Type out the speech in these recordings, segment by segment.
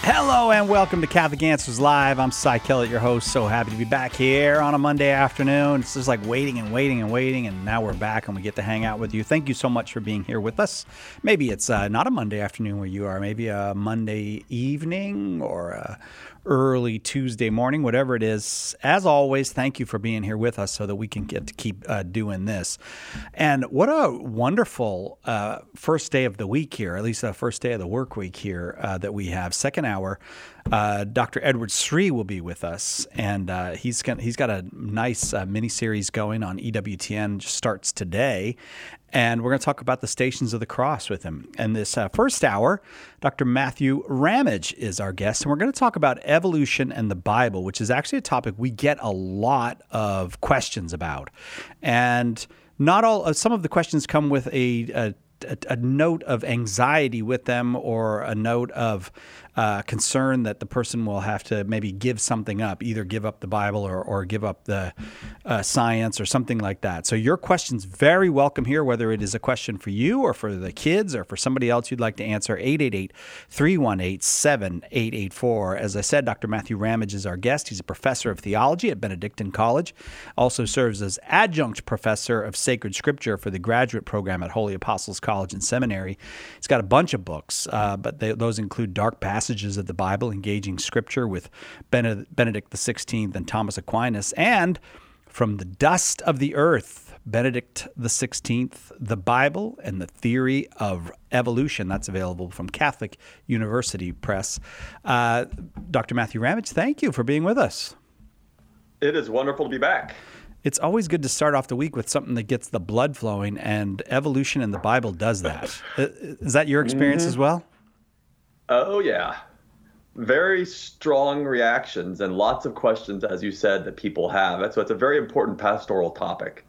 Hello and welcome to Catholic Answers Live. I'm Cy Kellett, your host. So happy to be back here on a Monday afternoon. It's just like waiting, and now we're back and we get to hang out with you. Thank you so much for being here with us. Maybe it's not a Monday afternoon where you are, maybe a Monday evening or a early Tuesday morning, whatever it is. As always, thank you for being here with us so that we can get to keep doing this. And what a wonderful first day of the week here, at least the first day of the work week here that we have. Second hour, Dr. Edward Sri will be with us, and he's got a nice mini-series going on EWTN, just starts today. And we're going to talk about the Stations of the Cross with him. And this first hour, Dr. Matthew Ramage is our guest, and we're going to talk about evolution and the Bible, which is actually a topic we get a lot of questions about. And not all, some of the questions come with a note of anxiety with them, or a note of concern that the person will have to maybe give something up, either give up the Bible or give up the science or something like that. So your question's very welcome here, whether it is a question for you or for the kids or for somebody else you'd like to answer. 888-318-7884. As I said, Dr. Matthew Ramage is our guest. He's a professor of theology at Benedictine College, also serves as adjunct professor of sacred scripture for the graduate program at Holy Apostles College and Seminary. He's got a bunch of books, but those include Dark Passages of the Bible, Engaging Scripture with Benedict XVI and Thomas Aquinas, and From the Dust of the Earth, Benedict XVI, the Bible and the Theory of Evolution. That's available from Catholic University Press. Dr. Matthew Ramage, thank you for being with us. It is wonderful to be back. It's always good to start off the week with something that gets the blood flowing, and evolution in the Bible does that. Is that your experience as well? Oh, yeah. Very strong reactions and lots of questions, as you said, that people have. So it's a very important pastoral topic.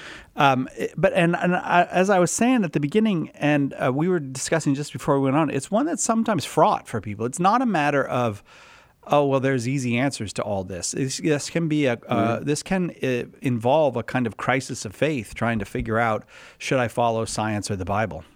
As I was saying at the beginning, and we were discussing just before we went on, it's one that's sometimes fraught for people. It's not a matter of, oh, well, there's easy answers to all this. This can be this can involve a kind of crisis of faith, trying to figure out, should I follow science or the Bible?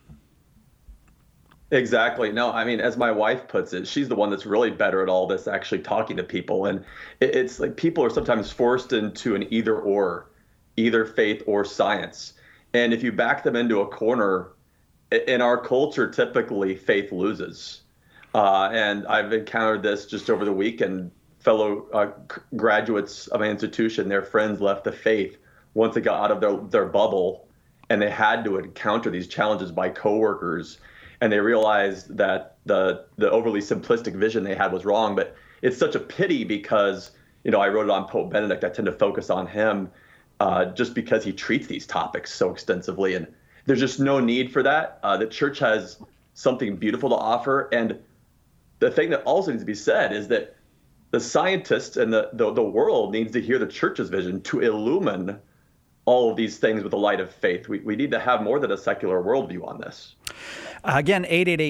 Exactly. No, I mean, as my wife puts it, she's the one that's really better at all this, actually talking to people. And it's like people are sometimes forced into an either faith or science. And if you back them into a corner, in our culture, typically faith loses. And I've encountered this just over the weekend. Fellow graduates of my institution, their friends left the faith once they got out of their bubble, and they had to encounter these challenges by coworkers. And they realized that the overly simplistic vision they had was wrong. But it's such a pity because, I wrote it on Pope Benedict. I tend to focus on him just because he treats these topics so extensively. And there's just no need for that. The church has something beautiful to offer. And the thing that also needs to be said is that the scientists and the world needs to hear the church's vision to illumine all of these things with the light of faith. We need to have more than a secular worldview on this. Again,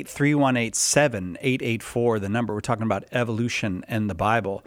888-318-7884, the number. We're talking about evolution and the Bible.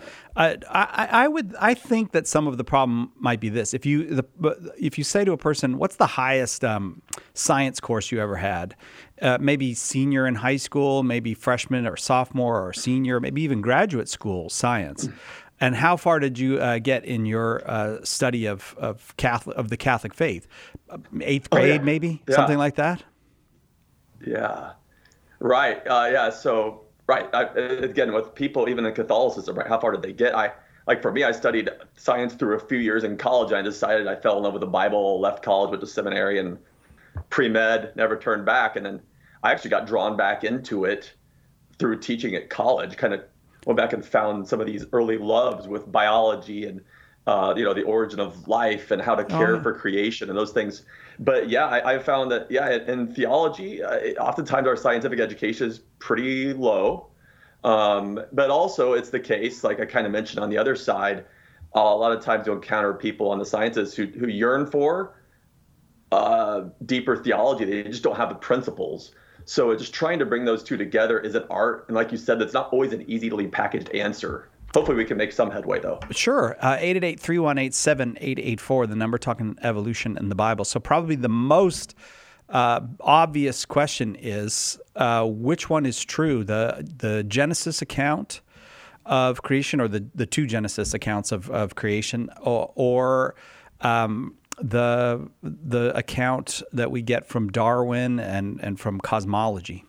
I think that some of the problem might be this. If you say to a person, what's the highest science course you ever had? Maybe senior in high school, maybe freshman or sophomore or senior, maybe even graduate school science. And how far did you get in your study of the Catholic faith? 8th grade, maybe? Yeah. Something like that? Yeah. Right. So, right. Again, with people, even in Catholicism, right, how far did they get? For me, I studied science through a few years in college. I decided I fell in love with the Bible, left college, went to seminary and pre-med, never turned back. And then I actually got drawn back into it through teaching at college, kind of went back and found some of these early loves with biology and, the origin of life and how to care for creation and those things. But yeah, I found that, in theology, oftentimes our scientific education is pretty low. But also it's the case, like I kind of mentioned on the other side, a lot of times you'll encounter people on the sciences who yearn for deeper theology. They just don't have the principles. So just trying to bring those two together is an art. And like you said, that's not always an easily packaged answer. Hopefully we can make some headway, though. Sure. 888-318-7884, the number, talking evolution in the Bible. So probably the most obvious question is, which one is true? The Genesis account of creation, or the two Genesis accounts of creation, or the account that we get from Darwin and from cosmology?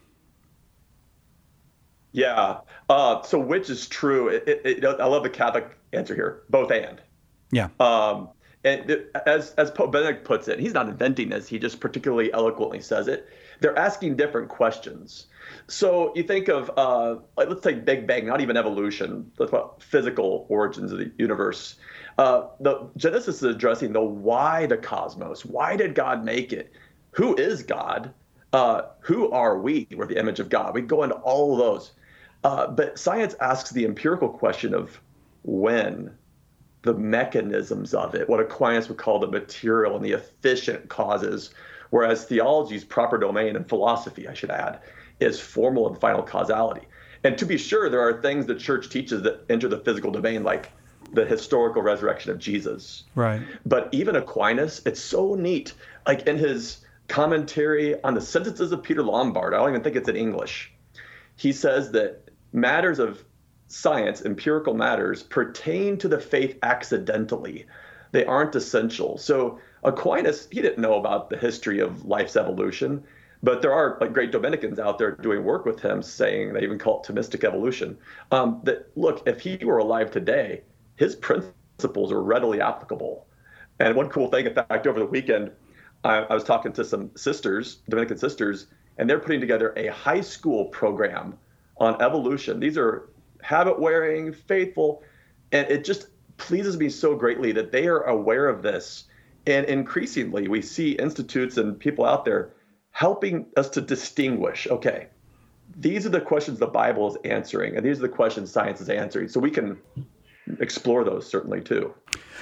Yeah. So which is true? I love the Catholic answer here. Both and. Yeah. And as Pope Benedict puts it, he's not inventing this. He just particularly eloquently says it. They're asking different questions. So you think of, let's take Big Bang, not even evolution. Let's talk about physical origins of the universe. The Genesis is addressing the why the cosmos. Why did God make it? Who is God? Who are we? We're the image of God. We go into all of those. But science asks the empirical question of when, the mechanisms of it, what Aquinas would call the material and the efficient causes, whereas theology's proper domain, and philosophy, I should add, is formal and final causality. And to be sure, there are things the church teaches that enter the physical domain, like the historical resurrection of Jesus. Right. But even Aquinas, it's so neat. Like in his commentary on the Sentences of Peter Lombard, I don't even think it's in English, he says that matters of science, empirical matters, pertain to the faith accidentally. They aren't essential. So Aquinas, he didn't know about the history of life's evolution, but there are like great Dominicans out there doing work with him, saying, they even call it Thomistic evolution, that look, if he were alive today, his principles are readily applicable. And one cool thing, in fact, over the weekend, I was talking to some sisters, Dominican sisters, and they're putting together a high school program on evolution. These are habit-wearing, faithful, and it just pleases me so greatly that they are aware of this. And increasingly, we see institutes and people out there helping us to distinguish, okay, these are the questions the Bible is answering, and these are the questions science is answering. So we can explore those certainly too.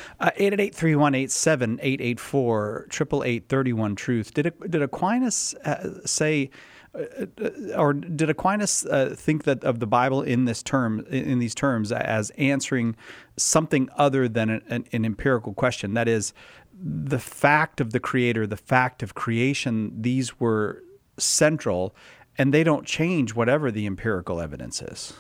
888-3187-884, 888-31-TRUTH. Did Aquinas say, or did Aquinas think that of the Bible in these terms as answering something other than an empirical question? That is, the fact of the Creator, the fact of creation, these were central, and they don't change whatever the empirical evidence is.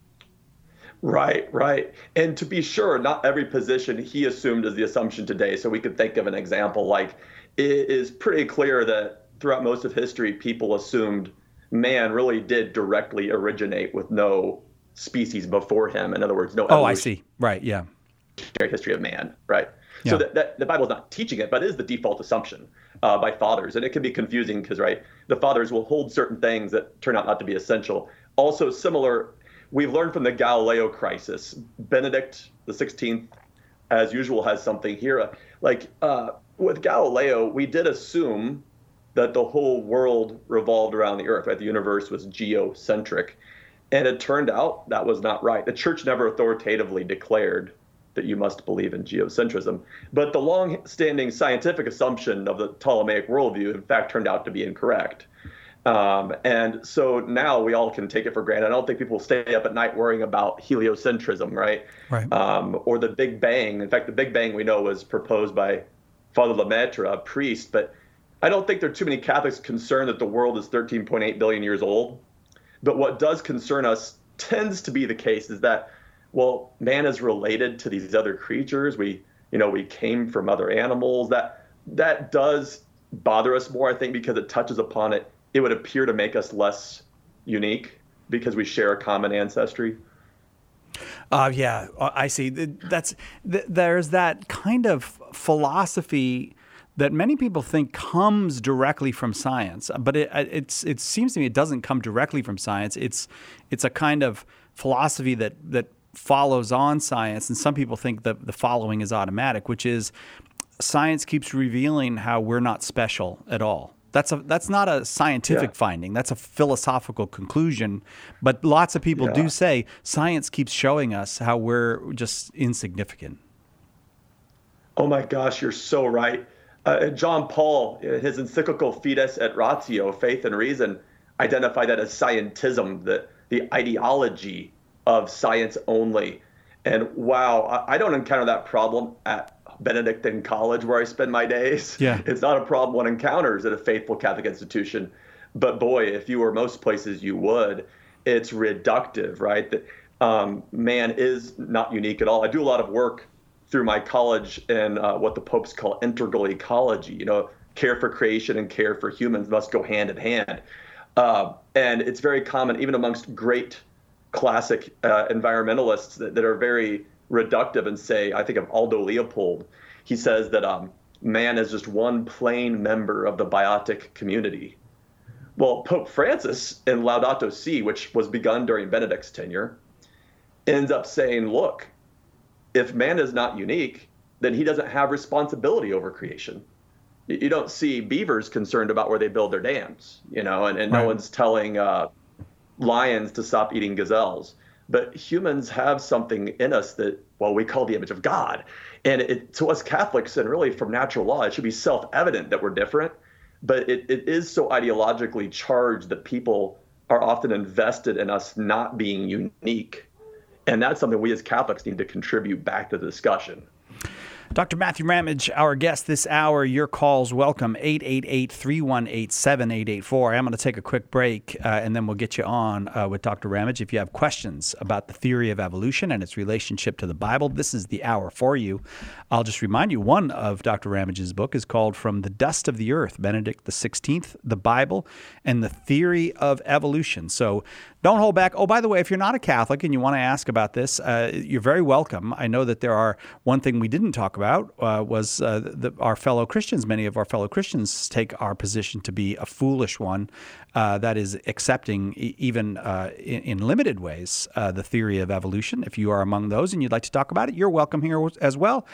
Right, right. And to be sure, not every position he assumed is the assumption today. So we could think of an example like, it is pretty clear that throughout most of history, people assumed man really did directly originate with no species before him. In other words, no evolution. Oh, I see. Right, yeah. History of man, right? Yeah. So that the Bible's not teaching it, but it is the default assumption by fathers. And it can be confusing because, right, the fathers will hold certain things that turn out not to be essential. Also similar, we've learned from the Galileo crisis. Benedict the 16th, as usual, has something here. With Galileo, we did assume that the whole world revolved around the earth, right? The universe was geocentric. And it turned out that was not right. The church never authoritatively declared that you must believe in geocentrism. But the long-standing scientific assumption of the Ptolemaic worldview, in fact, turned out to be incorrect. And so now we all can take it for granted. I don't think people stay up at night worrying about heliocentrism, right? Right. Or the Big Bang. In fact, the Big Bang we know was proposed by Father Lemaitre, a priest, but I don't think there are too many Catholics concerned that the world is 13.8 billion years old. But what does concern us tends to be the case is that, well, man is related to these other creatures. We came from other animals. That does bother us more, I think, because it touches upon it. It would appear to make us less unique because we share a common ancestry. Yeah, I see. There's that kind of philosophy that many people think comes directly from science, but it seems to me it doesn't come directly from science. It's a kind of philosophy that follows on science, and some people think that the following is automatic, which is science keeps revealing how we're not special at all. That's not a scientific finding. That's a philosophical conclusion. But lots of people do say science keeps showing us how we're just insignificant. Oh my gosh, you're so right. John Paul, his encyclical Fides et Ratio, Faith and Reason, identified that as scientism, the ideology of science only. And wow, I don't encounter that problem at Benedictine College where I spend my days. Yeah. It's not a problem one encounters at a faithful Catholic institution. But boy, if you were most places you would, it's reductive, right? That man is not unique at all. I do a lot of work through my college in what the popes call integral ecology. Care for creation and care for humans must go hand in hand. And it's very common, even amongst great classic environmentalists that are very reductive and say, I think of Aldo Leopold. He says that man is just one plain member of the biotic community. Well, Pope Francis in Laudato Si, which was begun during Benedict's tenure, ends up saying, look, if man is not unique, then he doesn't have responsibility over creation. You don't see beavers concerned about where they build their dams, and right. No one's telling lions to stop eating gazelles. But humans have something in us that, we call the image of God. And to us Catholics, and really from natural law, it should be self-evident that we're different. But it is so ideologically charged that people are often invested in us not being unique. And that's something we as Catholics need to contribute back to the discussion. Dr. Matthew Ramage, our guest this hour. Your calls welcome, 888-318-7884. I'm going to take a quick break, and then we'll get you on with Dr. Ramage. If you have questions about the theory of evolution and its relationship to the Bible, this is the hour for you. I'll just remind you, one of Dr. Ramage's book is called From the Dust of the Earth, Benedict XVI, the Bible, and the Theory of Evolution. So don't hold back. Oh, by the way, if you're not a Catholic and you want to ask about this, you're very welcome. I know that one thing we didn't talk about was our fellow Christians. Many of our fellow Christians take our position to be a foolish one that is accepting, even in limited ways, the theory of evolution. If you are among those and you'd like to talk about it, you're welcome here as well.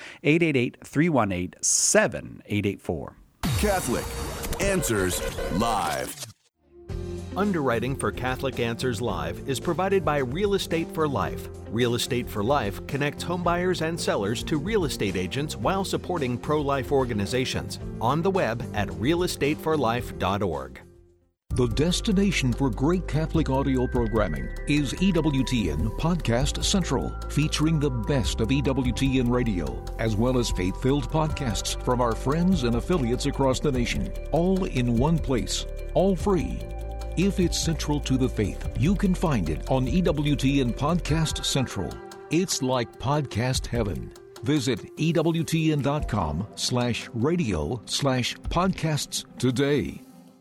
888-318-7884. Catholic Answers Live. Underwriting for Catholic Answers Live is provided by Real Estate for Life. Real Estate for Life connects homebuyers and sellers to real estate agents while supporting pro-life organizations. On the web at realestateforlife.org. The destination for great Catholic audio programming is EWTN Podcast Central, featuring the best of EWTN radio, as well as faith-filled podcasts from our friends and affiliates across the nation, all in one place, all free. If it's central to the faith, you can find it on EWTN Podcast Central. It's like podcast heaven. Visit EWTN.com/radio/podcasts today.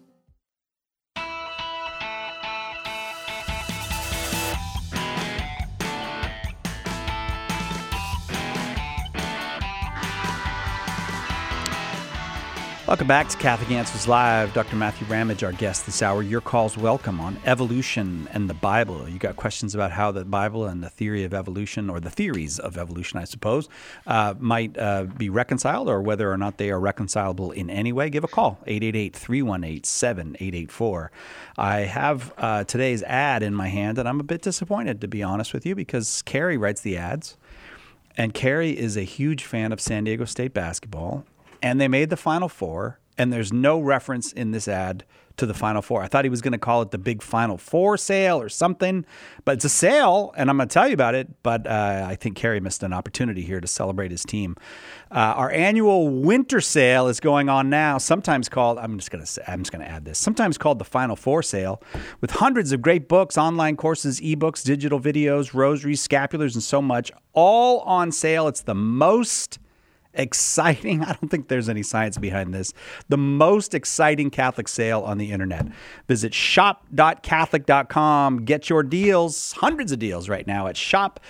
Welcome back to Catholic Answers Live. Dr. Matthew Ramage, our guest this hour. Your calls welcome on evolution and the Bible. You got questions about how the Bible and the theory of evolution, or the theories of evolution, I suppose, might be reconciled, or whether or not they are reconcilable in any way. Give a call, 888-318-7884. I have today's ad in my hand, and I'm a bit disappointed, to be honest with you, because Carrie writes the ads, and Carrie is a huge fan of San Diego State basketball. And they made the Final Four, and there's no reference in this ad to the Final Four. I thought he was going to call it the big Final Four sale or something, but it's a sale, and I'm going to tell you about it. But I think Kerry missed an opportunity here to celebrate his team. Our annual winter sale is going on now, sometimes called, I'm just going to add this, sometimes called the Final Four sale, with hundreds of great books, online courses, ebooks, digital videos, rosaries, scapulars, and so much, all on sale. It's the most exciting, I don't think there's any science behind this, the most exciting Catholic sale on the internet. Visit shop.catholic.com. Get your deals, hundreds of deals right now at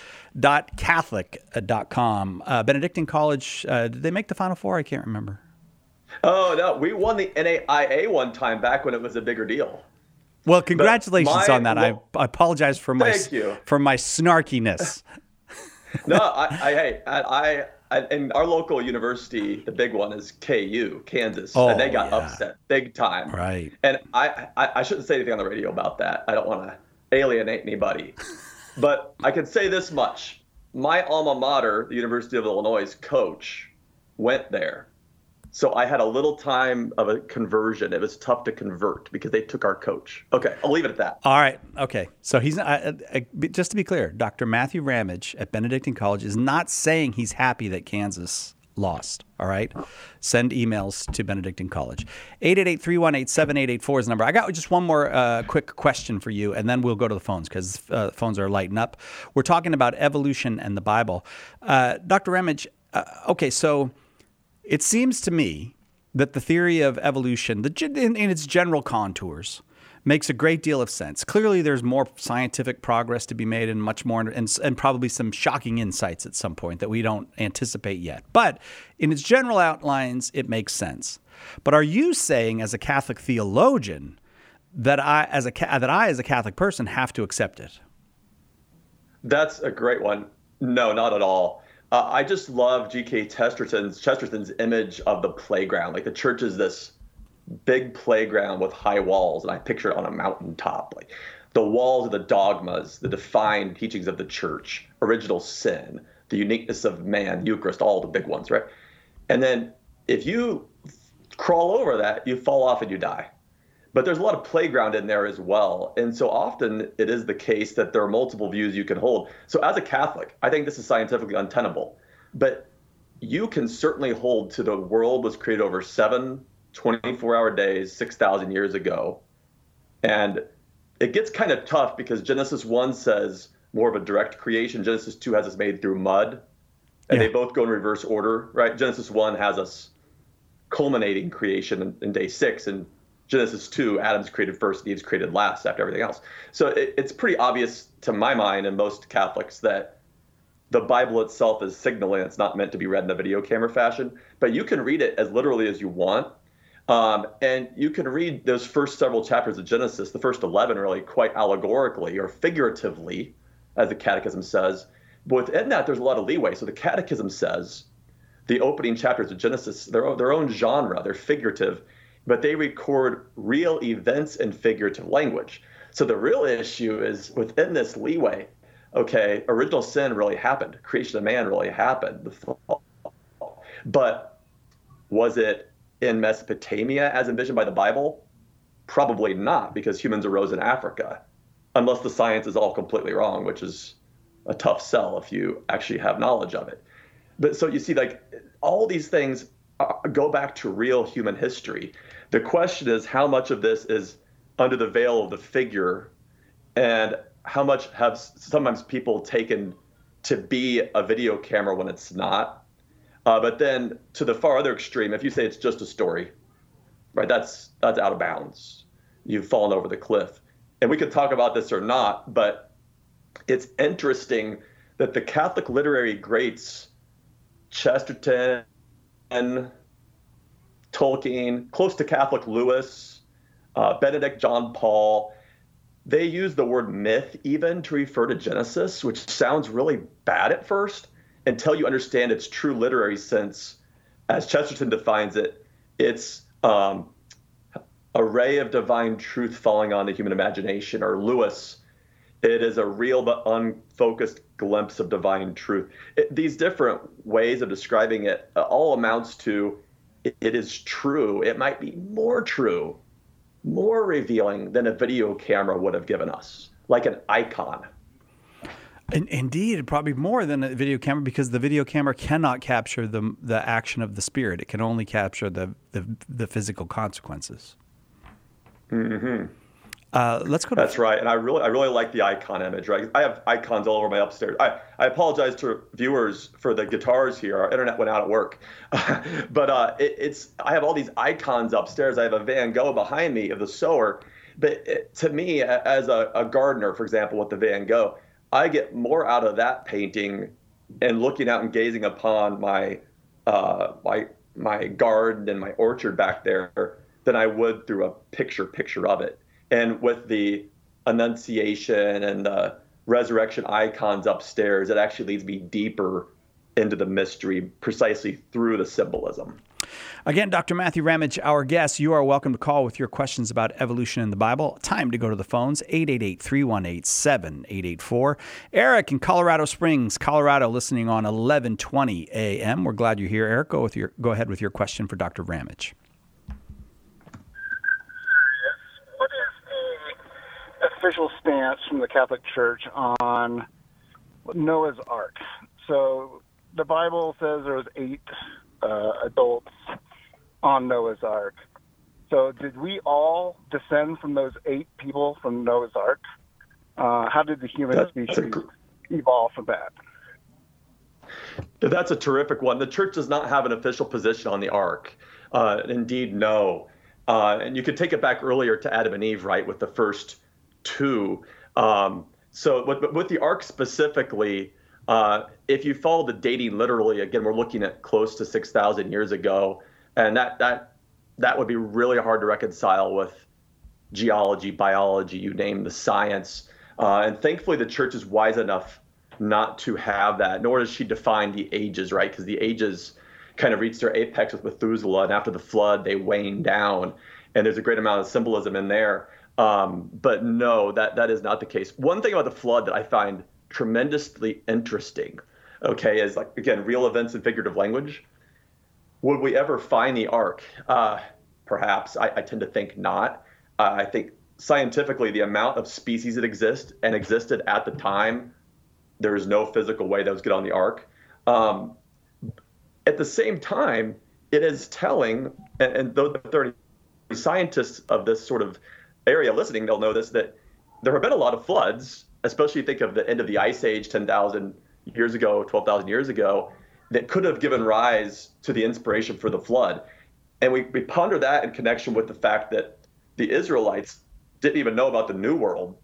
shop.catholic.com. Benedictine College, did they make the Final Four? I can't remember. Oh, no, we won the NAIA one time back when it was a bigger deal. Well, congratulations on that. I apologize for my snarkiness. No, I and our local university, the big one is KU, Kansas, and they got upset big time. Right. And I shouldn't say anything on the radio about that. I don't want to alienate anybody. But I can say this much. My alma mater, the University of Illinois' coach, went there. So I had a little time of a conversion. It was tough to convert because they took our coach. Okay, I'll leave it at that. All right. Okay. So he's just to be clear, Dr. Matthew Ramage at Benedictine College is not saying he's happy that Kansas lost. All right? Send emails to Benedictine College. 888-318-7884 is the number. I got just one more quick question for you, and then we'll go to the phones because phones are lighting up. We're talking about evolution and the Bible. Dr. Ramage, okay, so it seems to me that the theory of evolution, in its general contours, makes a great deal of sense. Clearly, there's more scientific progress to be made and much more, and probably some shocking insights at some point that we don't anticipate yet. But in its general outlines, it makes sense. But are you saying, as a Catholic theologian, that I, as a Catholic person, have to accept it? That's a great one. No, not at all. I just love G.K. Chesterton's image of the playground. Like the church is this big playground with high walls, and I picture it on a mountaintop. Like the walls are the dogmas, the defined teachings of the church, original sin, the uniqueness of man, Eucharist, all the big ones, right? And then if you crawl over that, you fall off and you die. But there's a lot of playground in there as well. And so often it is the case that there are multiple views you can hold. So as a Catholic, I think this is scientifically untenable. But you can certainly hold to the world was created over 7 24-hour days, 6,000 years ago. And it gets kind of tough because Genesis 1 says more of a direct creation. Genesis 2 has us made through mud. And they both go in reverse order, right? Genesis 1 has us culminating creation in day 6. And Genesis 2, Adam's created first, Eve's created last after everything else. So it's pretty obvious to my mind and most Catholics that the Bible itself is signaling it's not meant to be read in a video camera fashion. But you can read it as literally as you want. And you can read those first several chapters of Genesis, the first 11 really, quite allegorically or figuratively, as the Catechism says. But within that, there's a lot of leeway. So the Catechism says the opening chapters of Genesis, their own genre, they're figurative, but they record real events in figurative language. So the real issue is within this leeway, okay, original sin really happened. Creation of man really happened. The fall. But was it in Mesopotamia as envisioned by the Bible? Probably not, because humans arose in Africa, unless the science is all completely wrong, which is a tough sell if you actually have knowledge of it. But so you see, like, all these things go back to real human history. The question is how much of this is under the veil of the figure, and how much have sometimes people taken to be a video camera when it's not. But then to the far other extreme, if you say it's just a story, right, that's out of bounds. You've fallen over the cliff. And we could talk about this or not, but it's interesting that the Catholic literary greats, Chesterton, Tolkien, close to Catholic Lewis, Benedict John Paul, they use the word myth even to refer to Genesis, which sounds really bad at first. Until you understand its true literary sense, as Chesterton defines it, it's a ray of divine truth falling on the human imagination. Or Lewis, it is a real but unfocused glimpse of divine truth. These different ways of describing it all amounts to it is true. It might be more true, more revealing than a video camera would have given us, like an icon. Indeed, probably more than a video camera, because the video camera cannot capture the action of the spirit. It can only capture the physical consequences. Mm-hmm. Let's go. That's right, and I really like the icon image. Right, I have icons all over my upstairs. I apologize to viewers for the guitars here. Our internet went out at work, but I have all these icons upstairs. I have a Van Gogh behind me of the sower. But to me, as a gardener, for example, with the Van Gogh, I get more out of that painting and looking out and gazing upon my garden and my orchard back there than I would through a picture of it. And with the Annunciation and the resurrection icons upstairs, it actually leads me deeper into the mystery precisely through the symbolism. Again, Dr. Matthew Ramage, our guest. You are welcome to call with your questions about evolution in the Bible. Time to go to the phones, 888-318-7884. Eric in Colorado Springs, Colorado, listening on 1120 a.m. We're glad you're here, Eric. Go ahead with your question for Dr. Ramage. What is the official stance from the Catholic Church on Noah's Ark? So the Bible says there was 8 adults on Noah's Ark. So did we all descend from those 8 people from Noah's Ark? How did the human species evolve from that? That's a terrific one. The church does not have an official position on the ark. Indeed, no. And you could take it back earlier to Adam and Eve, right, with the first 2. So with the ark specifically, if you follow the dating literally, again, we're looking at close to 6,000 years ago, and that would be really hard to reconcile with geology, biology, you name the science. And thankfully, the church is wise enough not to have that, nor does she define the ages, right? Because the ages kind of reached their apex with Methuselah, and after the flood, they wane down, and there's a great amount of symbolism in there. But no, that is not the case. One thing about the flood that I find tremendously interesting, okay, is like, again, real events and figurative language. Would we ever find the ark? Perhaps. I tend to think not. I think scientifically, the amount of species that exist and existed at the time, there is no physical way those get on the ark. At the same time, it is telling, and though there are scientists of this sort of area listening, they'll know this, that there have been a lot of floods, especially if you think of the end of the Ice Age 10,000 years ago, 12,000 years ago, that could have given rise to the inspiration for the flood. And we ponder that in connection with the fact that the Israelites didn't even know about the New World,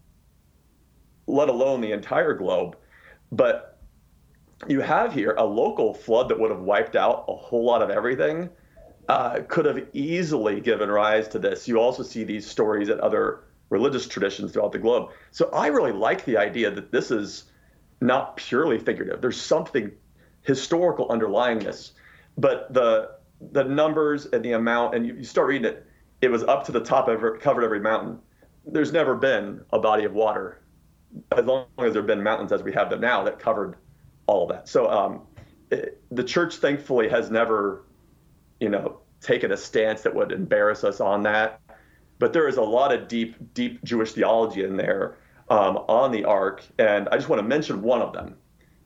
let alone the entire globe. But you have here a local flood that would have wiped out a whole lot of everything, could have easily given rise to this. You also see these stories at other religious traditions throughout the globe. So I really like the idea that this is not purely figurative. There's something historical underlying this. But the numbers and the amount, and you start reading it, it was up to the top, covered every mountain. There's never been a body of water, as long as there have been mountains as we have them now, that covered all of that. So the church, thankfully, has never, taken a stance that would embarrass us on that. But there is a lot of deep, deep Jewish theology in there on the ark, and I just want to mention one of them.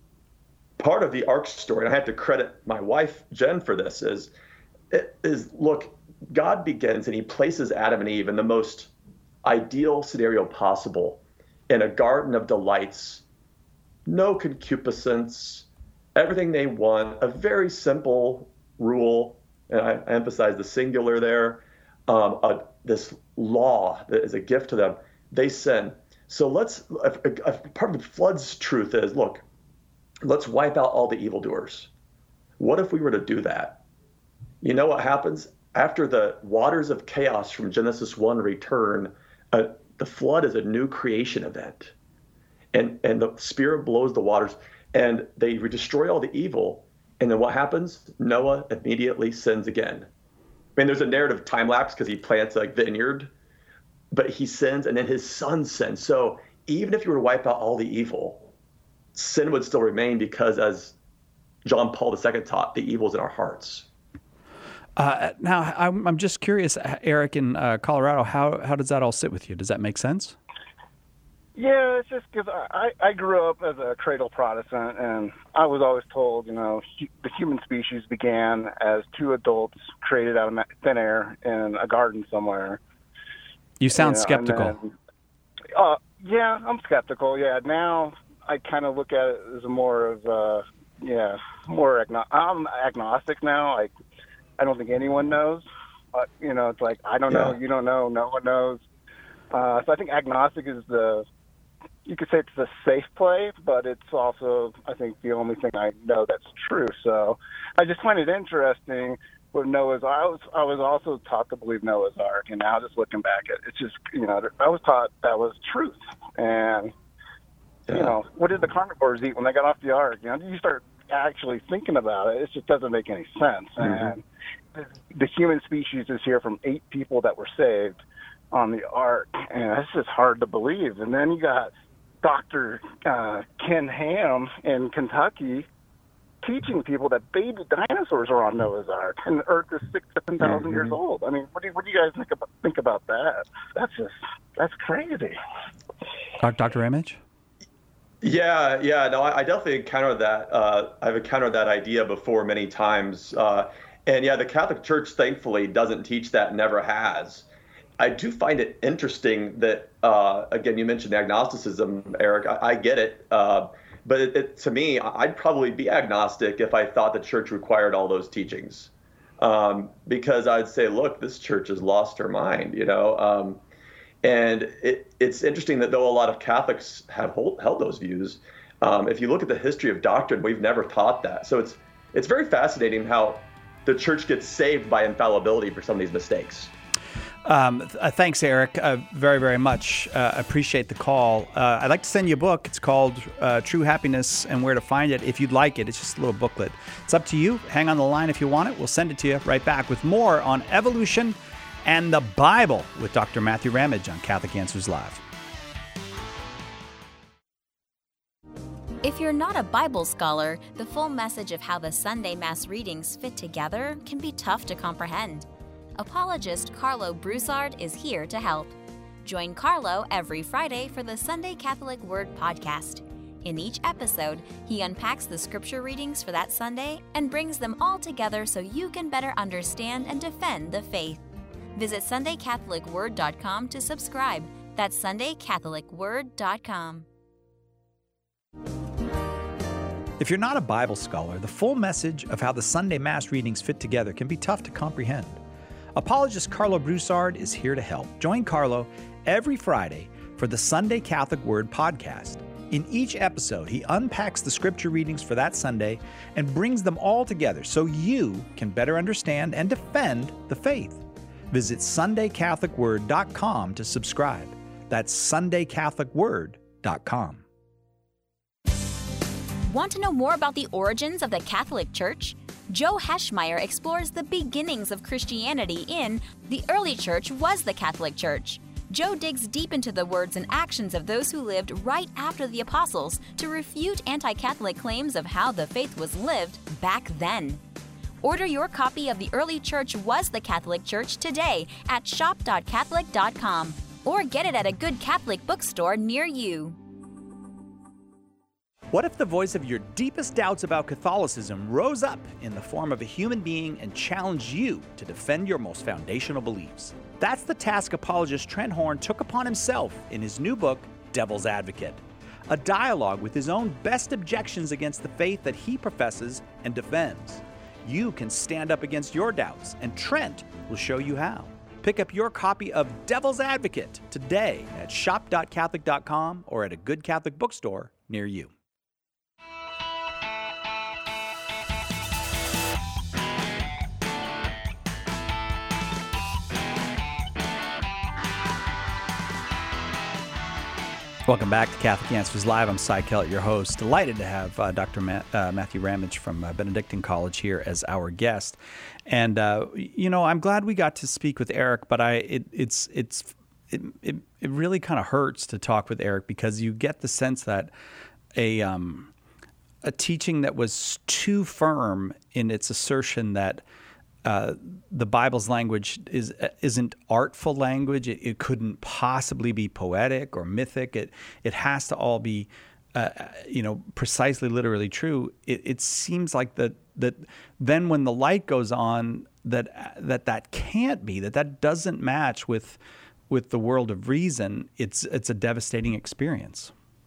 Part of the ark story, and I have to credit my wife, Jen, for this, is look, God begins and he places Adam and Eve in the most ideal scenario possible in a garden of delights, no concupiscence, everything they want, a very simple rule, and I emphasize the singular there, this law that is a gift to them. They sin. So part of the flood's truth is, look, let's wipe out all the evildoers. What if we were to do that? You know what happens? After the waters of chaos from Genesis 1 return, the flood is a new creation event. And the Spirit blows the waters, and they destroy all the evil. And then what happens? Noah immediately sins again. I mean, there's a narrative time lapse because he plants a vineyard, but he sins, and then his son sins. So even if you were to wipe out all the evil, sin would still remain because, as John Paul II taught, the evil's in our hearts. Now, I'm just curious, Eric, in Colorado, how does that all sit with you? Does that make sense? Yeah, it's just because I grew up as a cradle Protestant, and I was always told, the human species began as 2 adults created out of thin air in a garden somewhere. You sound skeptical. Yeah, I'm skeptical. Yeah, now I kind of look at it as more of, I'm agnostic now. I don't think anyone knows. But, it's like, I don't know, you don't know, no one knows. So I think agnostic is you could say it's the safe play, but it's also, I think, the only thing I know that's true. So I just find it interesting with Noah's Ark. I was also taught to believe Noah's Ark, and now just looking back, it's just, I was taught that was truth. And, what did the carnivores eat when they got off the ark? You start actually thinking about it, it just doesn't make any sense. Mm-hmm. And the human species is here from 8 people that were saved on the ark, and that's just hard to believe. And then you got Dr. Ken Ham in Kentucky teaching people that baby dinosaurs are on Noah's Ark, and the Earth is 6,000 to 7,000 years old. I mean, what do you guys think about that? That's crazy. Dr. Ramage? Yeah, no, I definitely encountered that. I've encountered that idea before many times. And yeah, the Catholic Church thankfully doesn't teach that, never has. I do find it interesting that, again, you mentioned agnosticism, Eric. I get it. But to me, I'd probably be agnostic if I thought the church required all those teachings. Because I'd say, look, this church has lost her mind, and it's interesting that though a lot of Catholics have held those views, if you look at the history of doctrine, we've never taught that. So it's very fascinating how the church gets saved by infallibility for some of these mistakes. Thanks, Eric, very, very much. Appreciate the call. I'd like to send you a book. It's called True Happiness and Where to Find It. If you'd like it, it's just a little booklet. It's up to you. Hang on the line if you want it. We'll send it to you right back with more on evolution and the Bible with Dr. Matthew Ramage on Catholic Answers Live. If you're not a Bible scholar, the full message of how the Sunday Mass readings fit together can be tough to comprehend. Apologist Carlo Broussard is here to help. Join Carlo every Friday for the Sunday Catholic Word podcast. In each episode, he unpacks the scripture readings for that Sunday and brings them all together so you can better understand and defend the faith. Visit SundayCatholicWord.com to subscribe. That's SundayCatholicWord.com. If you're not a Bible scholar, the full message of how the Sunday Mass readings fit together can be tough to comprehend. Apologist Carlo Broussard is here to help. Join Carlo every Friday for the Sunday Catholic Word podcast. In each episode, he unpacks the scripture readings for that Sunday and brings them all together so you can better understand and defend the faith. Visit SundayCatholicWord.com to subscribe. That's SundayCatholicWord.com. Want to know more about the origins of the Catholic Church? Joe Heschmeyer explores the beginnings of Christianity in The Early Church Was the Catholic Church. Joe digs deep into the words and actions of those who lived right after the apostles to refute anti-Catholic claims of how the faith was lived back then. Order your copy of The Early Church Was the Catholic Church today at shop.catholic.com or get it at a good Catholic bookstore near you. What if the voice of your deepest doubts about Catholicism rose up in the form of a human being and challenged you to defend your most foundational beliefs? That's the task apologist Trent Horn took upon himself in his new book, Devil's Advocate, a dialogue with his own best objections against the faith that he professes and defends. You can stand up against your doubts, and Trent will show you how. Pick up your copy of Devil's Advocate today at shop.catholic.com or at a good Catholic bookstore near you. Welcome back to Catholic Answers Live. I'm Cy Kellett, your host. Delighted to have Dr. Matthew Ramage from Benedictine College here as our guest. And, I'm glad we got to speak with Eric, but it really kind of hurts to talk with Eric because you get the sense that a teaching that was too firm in its assertion that the Bible's language isn't artful language. It couldn't possibly be poetic or mythic. It has to all be, precisely literally true. It seems like that then when the light goes on, that can't be, that doesn't match with the world of reason. It's a devastating experience.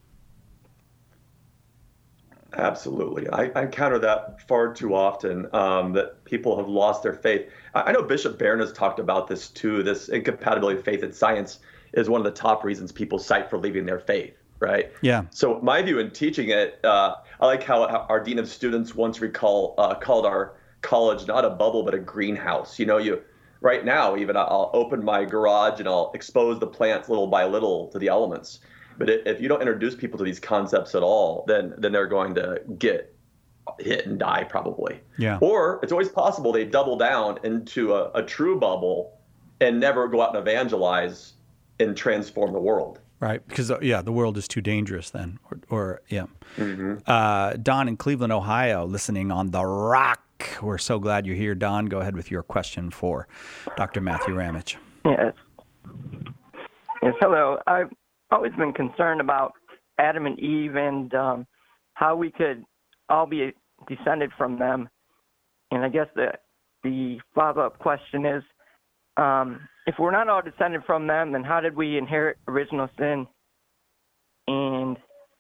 Absolutely. I encounter that far too often, that people have lost their faith. I know Bishop Barron has talked about this too. This incompatibility of faith and science is one of the top reasons people cite for leaving their faith, right? Yeah. So my view in teaching it, I like how our dean of students once called our college not a bubble, but a greenhouse. Right now, even I'll open my garage and I'll expose the plants little by little to the elements. But if you don't introduce people to these concepts at all, then they're going to get hit and die probably. Yeah. Or it's always possible they double down into a true bubble and never go out and evangelize and transform the world. Right, because the world is too dangerous then. Mm-hmm. Don in Cleveland, Ohio, listening on The Rock. We're so glad you're here, Don. Go ahead with your question for Dr. Matthew Ramage. Yes. Yes. Hello. I've always been concerned about Adam and Eve and how we could all be descended from them. And I guess the follow-up question is, if we're not all descended from them, then how did we inherit original sin? And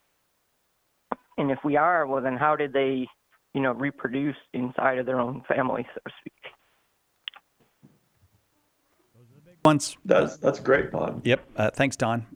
if we are, well, then how did they, reproduce inside of their own family, so to speak? Once That's great, Don. Yep. Thanks, Don.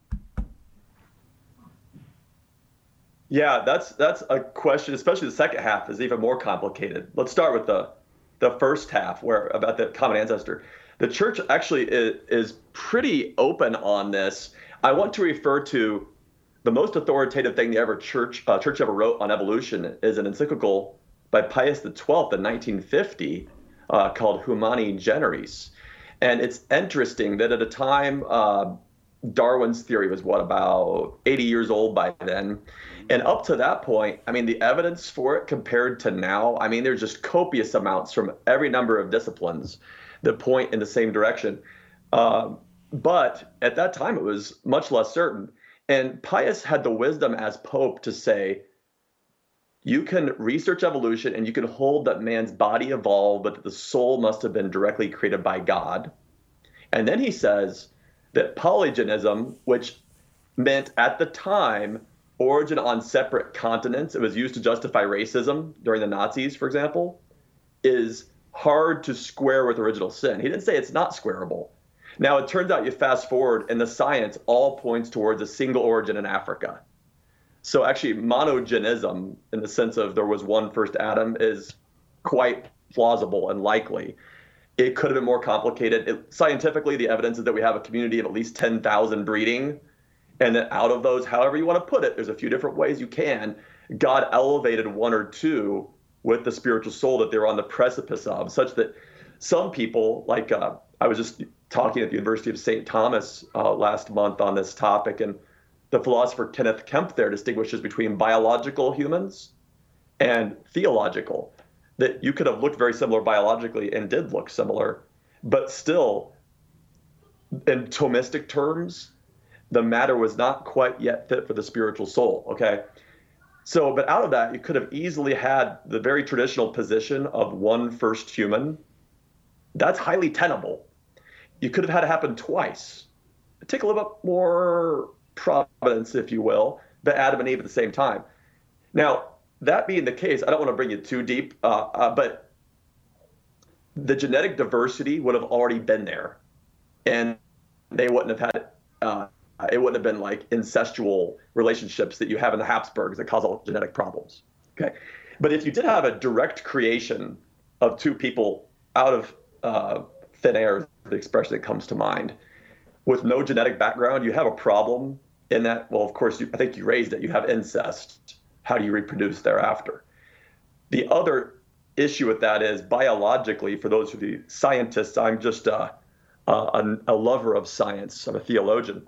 Yeah, that's a question, especially the second half is even more complicated. Let's start with the first half about the common ancestor. The church actually is pretty open on this. I want to refer to the most authoritative thing the church ever wrote on evolution is an encyclical by Pius XII in 1950 called Humani Generis. And it's interesting that at a time, Darwin's theory was about 80 years old by then. And up to that point, the evidence for it compared to now, there's just copious amounts from every number of disciplines that point in the same direction. But at that time, it was much less certain. And Pius had the wisdom as Pope to say, you can research evolution and you can hold that man's body evolved, but that the soul must have been directly created by God. And then he says that polygenism, which meant at the time origin on separate continents, it was used to justify racism during the Nazis, for example, is hard to square with original sin. He didn't say it's not squareable. Now, it turns out you fast forward and the science all points towards a single origin in Africa. So actually monogenism, in the sense of there was one first Adam, is quite plausible and likely. It could have been more complicated. Scientifically, the evidence is that we have a community of at least 10,000 breeding, and that out of those, however you want to put it, there's a few different ways you can, God elevated one or two with the spiritual soul that they were on the precipice of, such that some people, like I was just talking at the University of St. Thomas last month on this topic, and the philosopher Kenneth Kemp there distinguishes between biological humans and theological, that you could have looked very similar biologically and did look similar, but still, in Thomistic terms, the matter was not quite yet fit for the spiritual soul, okay? So, but out of that, you could have easily had the very traditional position of one first human. That's highly tenable. You could have had it happen twice. Take a little bit more providence, if you will, but Adam and Eve at the same time. Now, that being the case, I don't want to bring you too deep, but the genetic diversity would have already been there, and they wouldn't have had it wouldn't have been like incestual relationships that you have in the Habsburgs that cause all genetic problems. Okay, but if you did have a direct creation of two people out of thin air, is the expression that comes to mind, with no genetic background, you have a problem in that, well, of course, I think you raised it, you have incest. How do you reproduce thereafter? The other issue with that is biologically, for those of you scientists, I'm just a lover of science, I'm a theologian,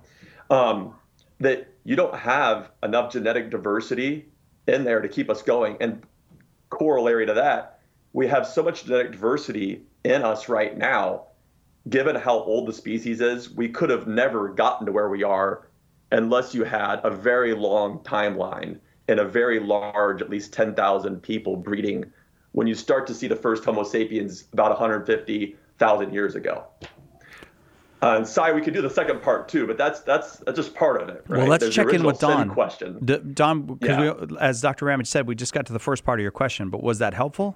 that you don't have enough genetic diversity in there to keep us going. And corollary to that, we have so much genetic diversity in us right now, given how old the species is, we could have never gotten to where we are unless you had a very long timeline and a very large, at least 10,000 people breeding when you start to see the first Homo sapiens about 150,000 years ago. And we could do the second part too, but that's just part of it. Right? Well, let's check in with Don. Question. Don, because as Dr. Ramage said, we just got to the first part of your question, but was that helpful?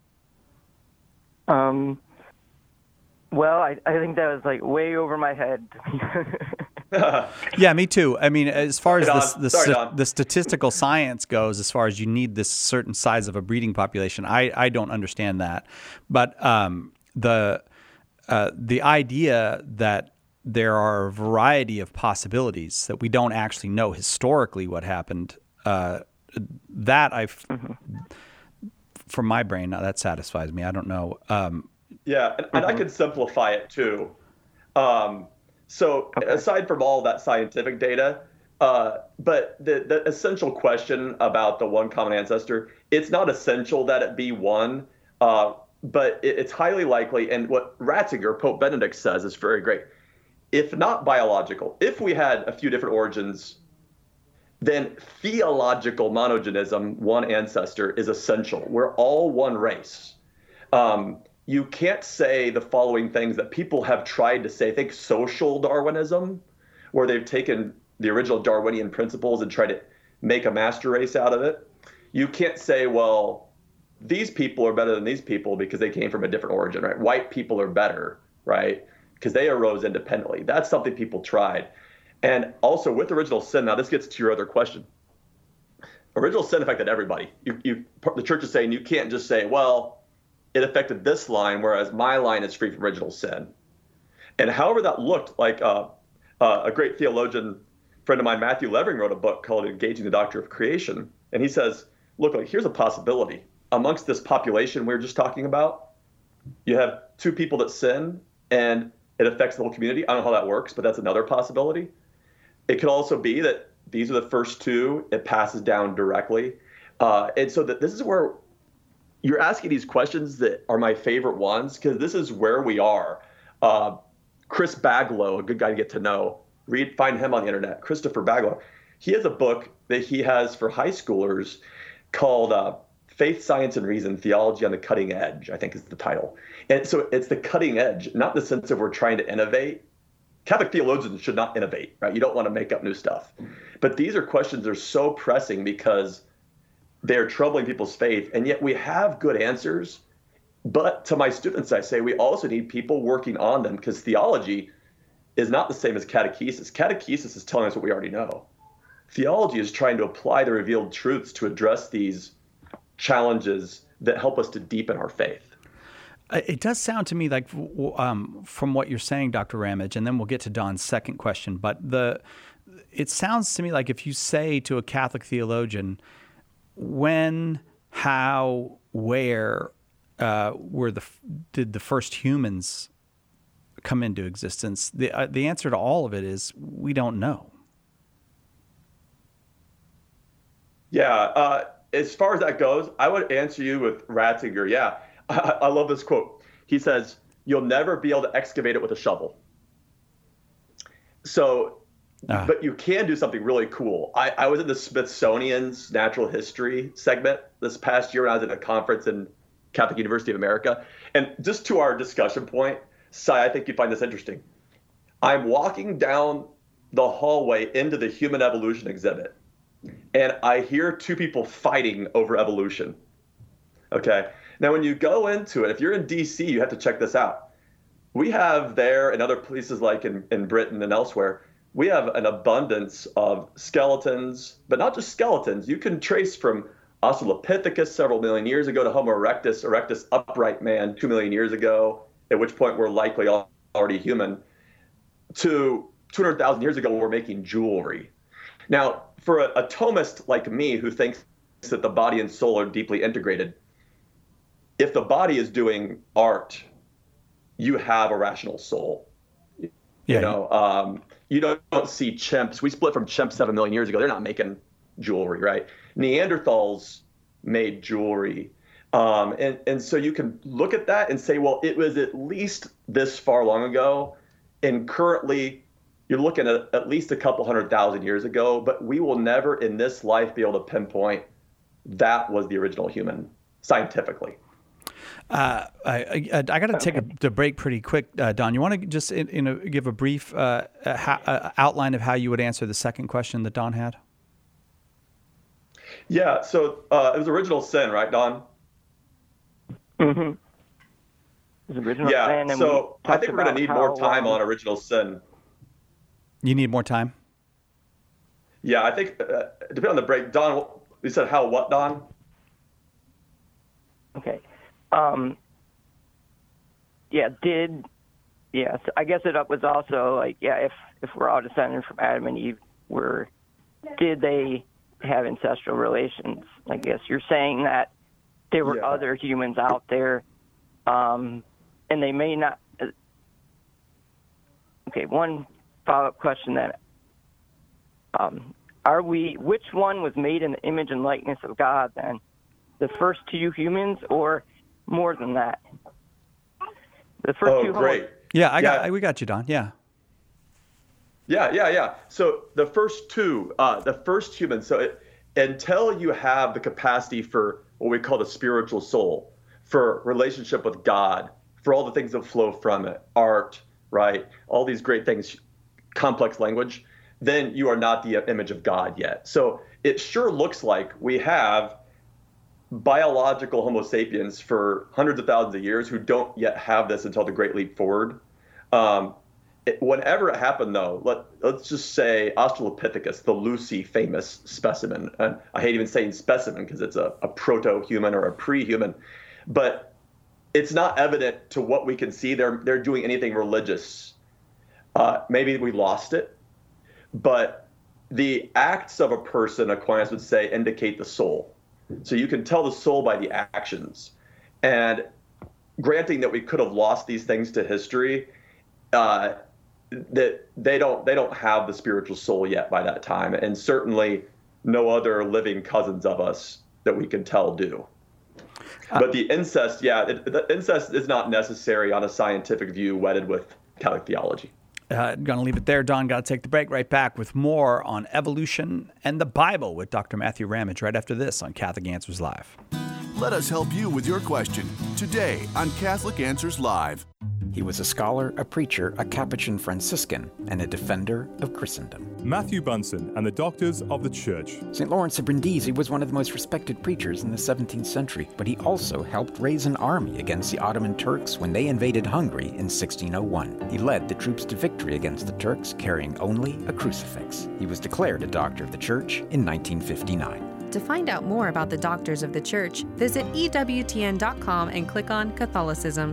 Well, I think that was like way over my head. Yeah, me too. As far as the statistical science goes, as far as you need this certain size of a breeding population, I don't understand that. But the idea that there are a variety of possibilities that we don't actually know historically what happened, from my brain, that satisfies me. I don't know. Yeah, and I could simplify it too. So aside from all that scientific data, but the essential question about the one common ancestor, it's not essential that it be one, but it's highly likely. And what Ratzinger, Pope Benedict, says is very great. If not biological, if we had a few different origins, then theological monogenism, one ancestor, is essential. We're all one race. You can't say the following things that people have tried to say. Think social Darwinism, where they've taken the original Darwinian principles and tried to make a master race out of it. You can't say, well, these people are better than these people because they came from a different origin, right? White people are better, right? Because they arose independently. That's something people tried. And also with original sin, now this gets to your other question. Original sin affected everybody. The church is saying you can't just say, well, it affected this line, whereas my line is free from original sin. And however that looked, like a great theologian friend of mine, Matthew Levering, wrote a book called Engaging the Doctrine of Creation. And he says, look, like, here's a possibility. Amongst this population we were just talking about, you have two people that sin and it affects the whole community. I don't know how that works, but that's another possibility. It could also be that these are the first two, it passes down directly. And so this is where you're asking these questions that are my favorite ones, because this is where we are. Chris Baglow, a good guy to get to know. Find him on the internet, Christopher Baglow. He has a book that he has for high schoolers called Faith, Science, and Reason, Theology on the Cutting Edge, I think is the title. And so it's the cutting edge, not in the sense of we're trying to innovate. Catholic theologians should not innovate, right? You don't want to make up new stuff. But these are questions that are so pressing because they're troubling people's faith, and yet we have good answers. But to my students, I say we also need people working on them, because theology is not the same as catechesis. Catechesis is telling us what we already know. Theology is trying to apply the revealed truths to address these challenges that help us to deepen our faith. It does sound to me like, from what you're saying, Dr. Ramage, and then we'll get to Don's second question, but it sounds to me like if you say to a Catholic theologian, when, how, where did the first humans come into existence? The answer to all of it is we don't know. Yeah, as far as that goes, I would answer you with Ratzinger. Yeah, I love this quote. He says, "You'll never be able to excavate it with a shovel." So, but you can do something really cool. I was in the Smithsonian's Natural History segment this past year when I was at a conference in Catholic University of America. And just to our discussion point, Sai, I think you find this interesting. I'm walking down the hallway into the human evolution exhibit, and I hear two people fighting over evolution. Okay. Now, when you go into it, if you're in DC, you have to check this out. We have there and other places like in Britain and elsewhere, we have an abundance of skeletons, but not just skeletons. You can trace from Australopithecus several million years ago to Homo erectus upright man 2 million years ago, at which point we're likely already human, to 200,000 years ago when we're making jewelry. Now, for a Thomist like me who thinks that the body and soul are deeply integrated, if the body is doing art, you have a rational soul. Yeah. You know, you don't see chimps. We split from chimps 7 million years ago. They're not making jewelry, right? Neanderthals made jewelry. And so you can look at that and say, well, it was at least this far long ago. And currently, you're looking at least a couple 100,000 years ago. But we will never in this life be able to pinpoint that was the original human scientifically. I got to take a break pretty quick, Don. You want to just give a brief outline of how you would answer the second question that Don had? Yeah, so it was original sin, right, Don? Mm-hmm. It was original sin. And so I think we're going to need more time on original sin. You need more time? Yeah, I think, depending on the break, Don, you said how, what, Don? Okay. So I guess it was also like, if we're all descended from Adam and Eve, did they have ancestral relations? I guess you're saying that there were other humans out there, and they may not. Okay, one follow-up question then. Which one was made in the image and likeness of God then? The first two humans or more than that? The first two. Great. Yeah, we got you, Don. Yeah. Yeah. So the first human. So until you have the capacity for what we call the spiritual soul, for relationship with God, for all the things that flow from it, art, right? All these great things, complex language, then you are not the image of God yet. So it sure looks like we have biological Homo sapiens for hundreds of thousands of years who don't yet have this until the Great Leap Forward. Whenever it happened, though, let's just say Australopithecus, the Lucy famous specimen. And I hate even saying specimen because it's a proto-human or a pre-human, but it's not evident to what we can see they're doing anything religious. Maybe we lost it, but the acts of a person, Aquinas would say, indicate the soul. So you can tell the soul by the actions. And granting that we could have lost these things to history, that they don't have the spiritual soul yet by that time, and certainly no other living cousins of us that we can tell do. But the incest, the incest is not necessary on a scientific view wedded with Catholic theology. Going to leave it there, Don. Got to take the break. Right back with more on evolution and the Bible with Dr. Matthew Ramage right after this on Catholic Answers Live. Let us help you with your question today on Catholic Answers Live. He was a scholar, a preacher, a Capuchin Franciscan, and a defender of Christendom. Matthew Bunsen and the Doctors of the Church. St. Lawrence of Brindisi was one of the most respected preachers in the 17th century, but he also helped raise an army against the Ottoman Turks when they invaded Hungary in 1601. He led the troops to victory against the Turks, carrying only a crucifix. He was declared a Doctor of the Church in 1959. To find out more about the Doctors of the Church, visit EWTN.com and click on Catholicism.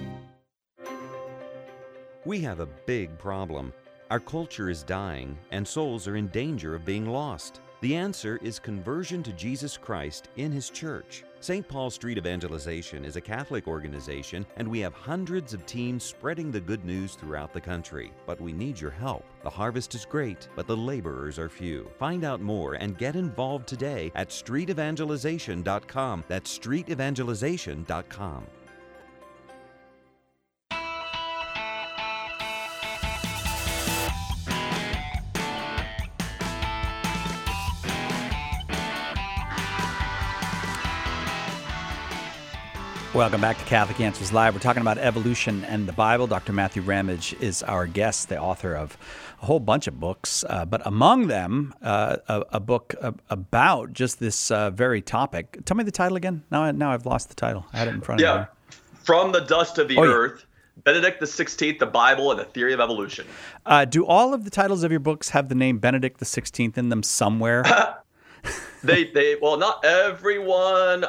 We have a big problem. Our culture is dying, and souls are in danger of being lost. The answer is conversion to Jesus Christ in His church. St. Paul Street Evangelization is a Catholic organization, and we have hundreds of teams spreading the good news throughout the country. But we need your help. The harvest is great, but the laborers are few. Find out more and get involved today at streetevangelization.com. That's streetevangelization.com. Welcome back to Catholic Answers Live. We're talking about evolution and the Bible. Dr. Matthew Ramage is our guest, the author of a whole bunch of books, but among them, a book about just this very topic. Tell me the title again. Now I've lost the title. I had it in front of me. From the Dust of the Earth, Benedict XVI, the Bible, and the Theory of Evolution. Do all of the titles of your books have the name Benedict XVI in them somewhere? Well, not everyone.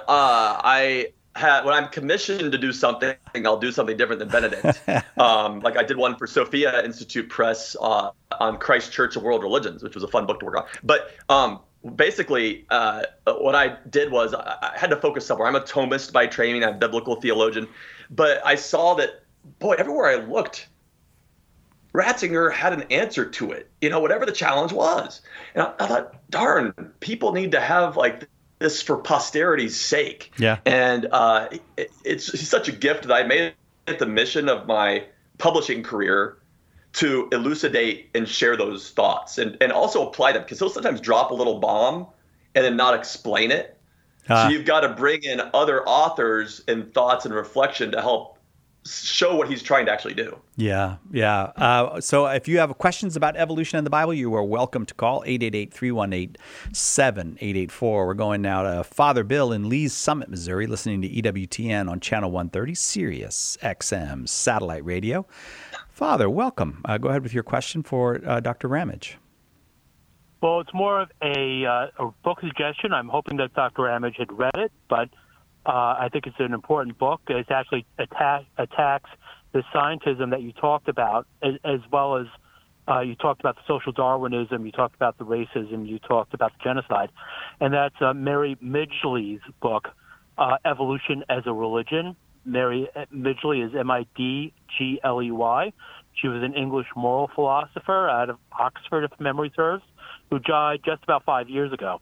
When I'm commissioned to do something, I'll do something different than Benedict. Like I did one for Sophia Institute Press on Christ Church of World Religions, which was a fun book to work on. But basically, what I did was I had to focus somewhere. I'm a Thomist by training. I'm a biblical theologian. But I saw that, boy, everywhere I looked, Ratzinger had an answer to it, whatever the challenge was. And I thought, darn, people need to have this for posterity's sake. Yeah. And it's such a gift that I made it the mission of my publishing career to elucidate and share those thoughts and also apply them, because he'll sometimes drop a little bomb and then not explain it. So you've got to bring in other authors and thoughts and reflection to help show what he's trying to actually do. Yeah. So if you have questions about evolution in the Bible, you are welcome to call 888-318-7884. We're going now to Father Bill in Lee's Summit, Missouri, listening to EWTN on Channel 130, Sirius XM satellite radio. Father, welcome. Go ahead with your question for Dr. Ramage. Well, it's more of a book suggestion. I'm hoping that Dr. Ramage had read it, but I think it's an important book. It actually attacks the scientism that you talked about, as well as you talked about the social Darwinism, you talked about the racism, you talked about the genocide. And that's Mary Midgley's book, Evolution as a Religion. Mary Midgley is Midgley. She was an English moral philosopher out of Oxford, if memory serves, who died just about 5 years ago.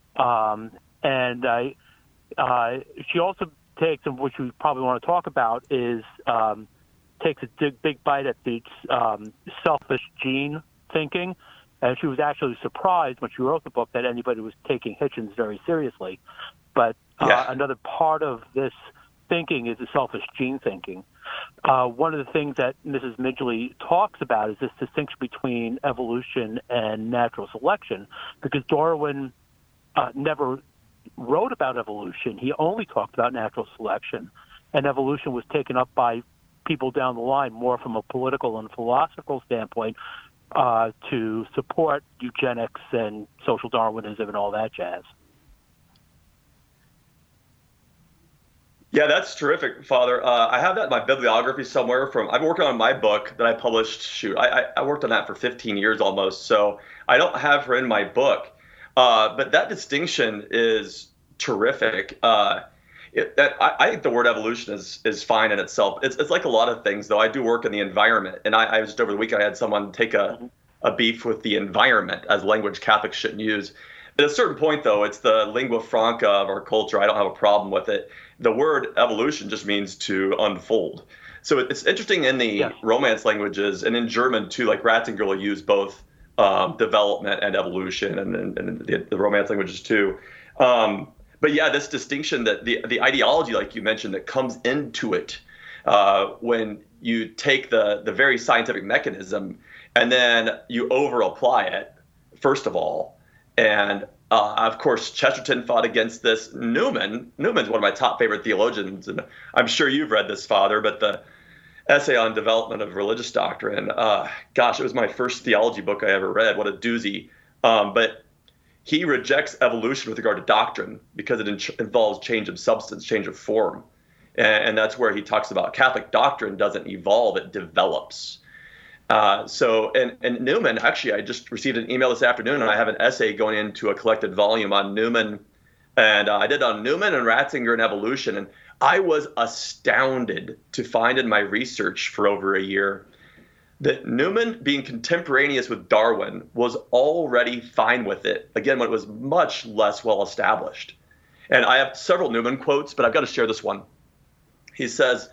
She also takes, and which we probably want to talk about, is takes a big bite at the selfish gene thinking. And she was actually surprised when she wrote the book that anybody was taking Hitchens very seriously. But another part of this thinking is the selfish gene thinking. One of the things that Mrs. Midgley talks about is this distinction between evolution and natural selection, because Darwin never wrote about evolution. He only talked about natural selection, and evolution was taken up by people down the line more from a political and philosophical standpoint to support eugenics and social Darwinism and all that jazz. Yeah, that's terrific, Father. I have that in my bibliography somewhere. I've worked on my book that I published. I worked on that for 15 years almost, so I don't have her in my book. But that distinction is terrific. I think the word evolution is fine in itself. It's like a lot of things, though. I do work in the environment, and I just over the weekend I had someone take a beef with the environment as language Catholics shouldn't use. At a certain point, though, it's the lingua franca of our culture. I don't have a problem with it. The word evolution just means to unfold. So it's interesting in the Romance languages, and in German too, like Ratzinger will use both development and evolution, and the Romance languages too. But yeah, this distinction that the ideology, like you mentioned, that comes into it when you take the very scientific mechanism and then you over apply it, first of all. And of course, Chesterton fought against this. Newman's one of my top favorite theologians, and I'm sure you've read this, Father, but the Essay on Development of Religious Doctrine, gosh, it was my first theology book I ever read. What a doozy. But he rejects evolution with regard to doctrine because it involves change of substance, change of form. And that's where he talks about Catholic doctrine doesn't evolve, it develops. And Newman, actually, I just received an email this afternoon, and I have an essay going into a collected volume on Newman. And I did on Newman and Ratzinger and evolution. And I was astounded to find in my research for over a year that Newman, being contemporaneous with Darwin, was already fine with it, again, when it was much less well established. And I have several Newman quotes, but I've got to share this one. He says,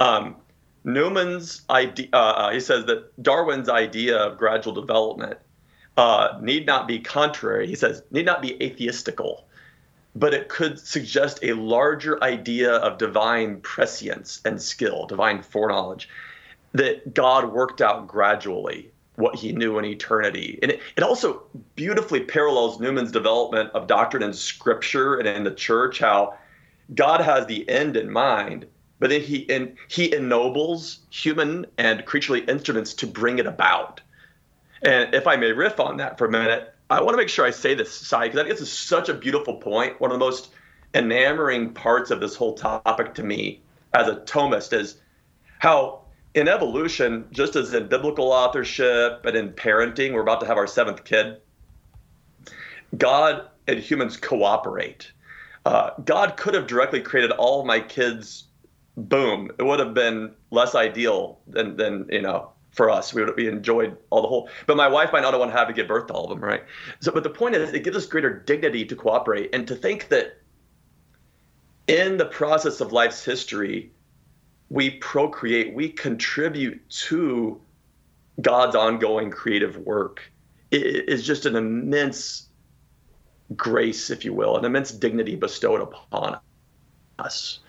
Newman's idea, he says that Darwin's idea of gradual development need not be contrary. He says, need not be atheistical, but it could suggest a larger idea of divine prescience and skill, divine foreknowledge, that God worked out gradually what he knew in eternity. And it also beautifully parallels Newman's development of doctrine in Scripture and in the church, how God has the end in mind, but then he ennobles human and creaturely instruments to bring it about. And if I may riff on that for a minute, I want to make sure I say this, Sai, because I think this is such a beautiful point. One of the most enamoring parts of this whole topic to me as a Thomist is how in evolution, just as in biblical authorship and in parenting, we're about to have our 7th kid, God and humans cooperate. God could have directly created all of my kids. Boom. It would have been less ideal than for us. We enjoyed all the whole, but my wife might not want to have to give birth to all of them, right? So, but the point is, it gives us greater dignity to cooperate and to think that in the process of life's history, we procreate, we contribute to God's ongoing creative work. It is just an immense grace, if you will, an immense dignity bestowed upon us.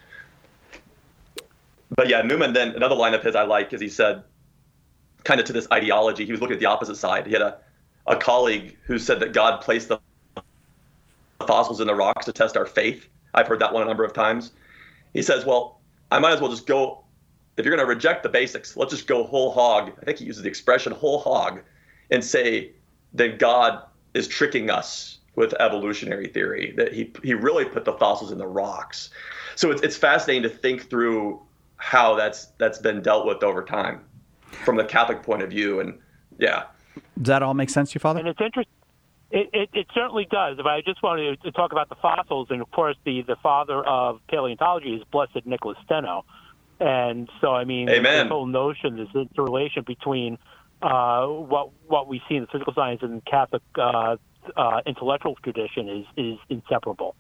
But yeah, Newman, then another line of his I like is he said, kind of to this ideology, he was looking at the opposite side. He had a colleague who said that God placed the fossils in the rocks to test our faith. I've heard that one a number of times. He says, well, I might as well just go, if you're going to reject the basics, let's just go whole hog. I think he uses the expression whole hog and say that God is tricking us with evolutionary theory, that he really put the fossils in the rocks. So it's fascinating to think through how that's been dealt with over time from the Catholic point of view. And yeah. Does that all make sense to you, Father? And it's interesting. It certainly does. But I just wanted to talk about the fossils. And of course, the father of paleontology is Blessed Nicholas Steno. And so, I mean, Amen. This whole notion, this interrelation between what we see in the physical science and Catholic intellectual tradition is inseparable.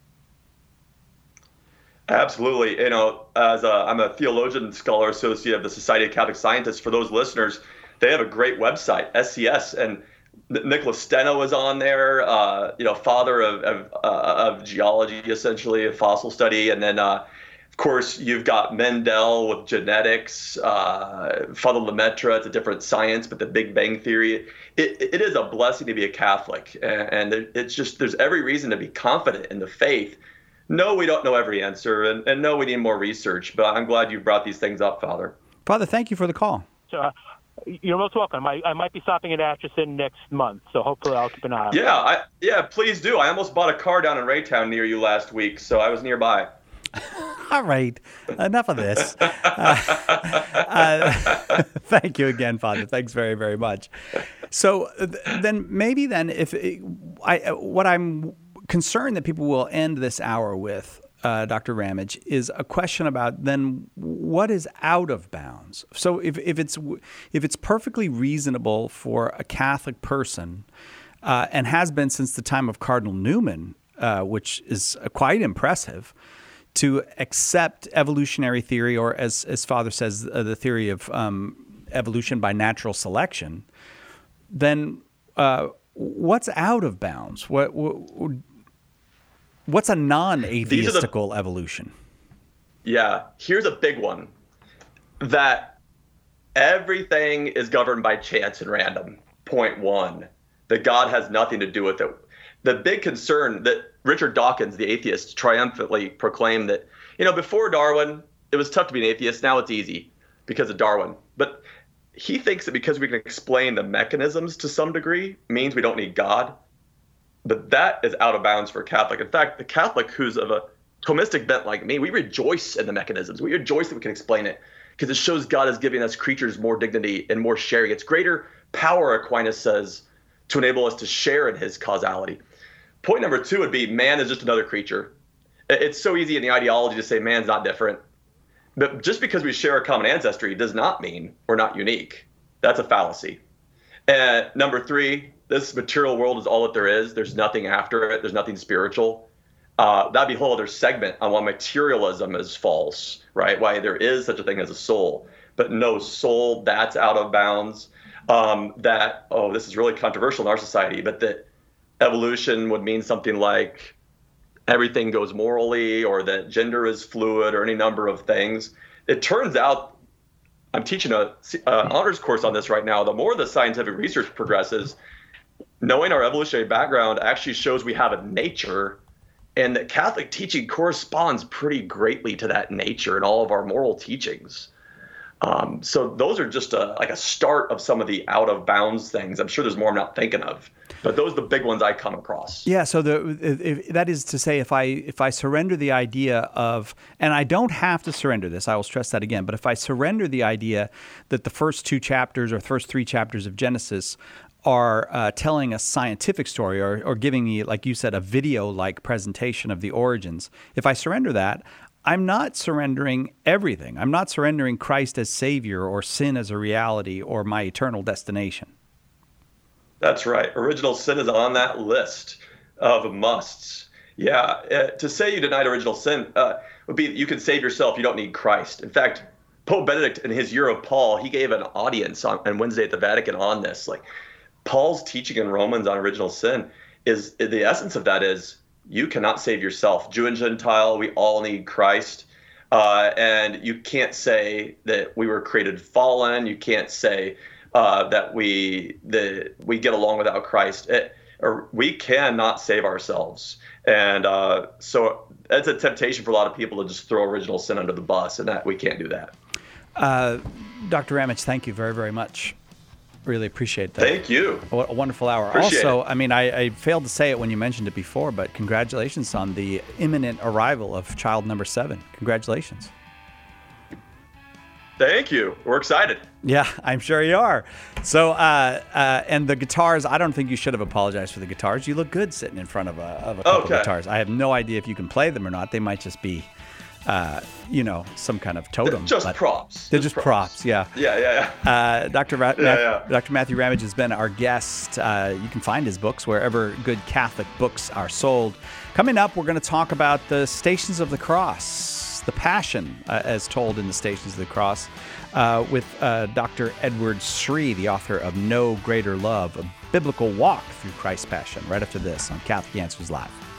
Absolutely. As I'm a theologian scholar associate of the Society of Catholic Scientists, for those listeners, they have a great website, SCS, and Nicholas Steno was on there, father of geology, essentially, a fossil study. And then, of course, you've got Mendel with genetics, Father Lemaitre, it's a different science, but the Big Bang Theory. It is a blessing to be a Catholic. And it's just, there's every reason to be confident in the faith. No, we don't know every answer, and no, we need more research. But I'm glad you brought these things up, Father. Father, thank you for the call. You're most welcome. I might be stopping at Atchison next month, so hopefully I'll keep an eye on it. Yeah, please do. I almost bought a car down in Raytown near you last week, so I was nearby. All right, enough of this. Thank you again, Father. Thanks very, very much. So what I'm concerned that people will end this hour with, Dr. Ramage, is a question about then what is out of bounds. So if it's perfectly reasonable for a Catholic person, and has been since the time of Cardinal Newman, which is quite impressive, to accept evolutionary theory, or as Father says, the theory of evolution by natural selection, then what's out of bounds? What's a non-atheistical evolution? Yeah, here's a big one. That everything is governed by chance and random. Point one. That God has nothing to do with it. The big concern that Richard Dawkins, the atheist, triumphantly proclaimed that, before Darwin, it was tough to be an atheist. Now it's easy because of Darwin. But he thinks that because we can explain the mechanisms to some degree means we don't need God. But that is out of bounds for a Catholic. In fact, the Catholic who's of a Thomistic bent like me, we rejoice in the mechanisms. We rejoice that we can explain it because it shows God is giving us creatures more dignity and more sharing. It's greater power, Aquinas says, to enable us to share in his causality. Point number two would be man is just another creature. It's so easy in the ideology to say man's not different. But just because we share a common ancestry does not mean we're not unique. That's a fallacy. And number three, this material world is all that there is. There's nothing after it. There's nothing spiritual. That'd be a whole other segment on why materialism is false, right? Why there is such a thing as a soul, but no soul, that's out of bounds. This is really controversial in our society, but that evolution would mean something like everything goes morally, or that gender is fluid, or any number of things. It turns out, I'm teaching an honors course on this right now. The more the scientific research progresses, knowing our evolutionary background actually shows we have a nature, and that Catholic teaching corresponds pretty greatly to that nature in all of our moral teachings. So those are just a start of some of the out of bounds things. I'm sure there's more I'm not thinking of, but those are the big ones I come across. Yeah. So that is to say, if I surrender the idea of, and I don't have to surrender this, I will stress that again, but if I surrender the idea that the first 2 chapters or first 3 chapters of Genesis are telling a scientific story, or giving me, like you said, a video-like presentation of the origins, if I surrender that, I'm not surrendering everything. I'm not surrendering Christ as Savior, or sin as a reality, or my eternal destination. That's right. Original sin is on that list of musts. Yeah. To say you denied original sin would be you can save yourself. You don't need Christ. In fact, Pope Benedict, in his Year of Paul, he gave an audience on Wednesday at the Vatican on this. Like, Paul's teaching in Romans on original sin is the essence of that is you cannot save yourself. Jew and Gentile, we all need Christ. And you can't say that we were created fallen. You can't say that we get along without Christ. Or we cannot save ourselves. And so that's a temptation for a lot of people to just throw original sin under the bus, and that we can't do that. Dr. Ramage, thank you very, very much. Really appreciate that. Thank you. What a wonderful hour. Appreciate also, it. I mean, I failed to say it when you mentioned it before, but congratulations on the imminent arrival of child number 7. Congratulations. Thank you. We're excited. Yeah, I'm sure you are. So, and the guitars, I don't think you should have apologized for the guitars. You look good sitting in front of a couple of guitars. I have no idea if you can play them or not. They might just be some kind of totem. Just props. They're just props. Yeah. Yeah. Dr. Matthew Ramage has been our guest. You can find his books wherever good Catholic books are sold. Coming up, we're going to talk about the Stations of the Cross. Cross, the Passion, as told in the Stations of the Cross, with Dr. Edward Sri, the author of No Greater Love, a biblical walk through Christ's Passion, right after this on Catholic Answers Live.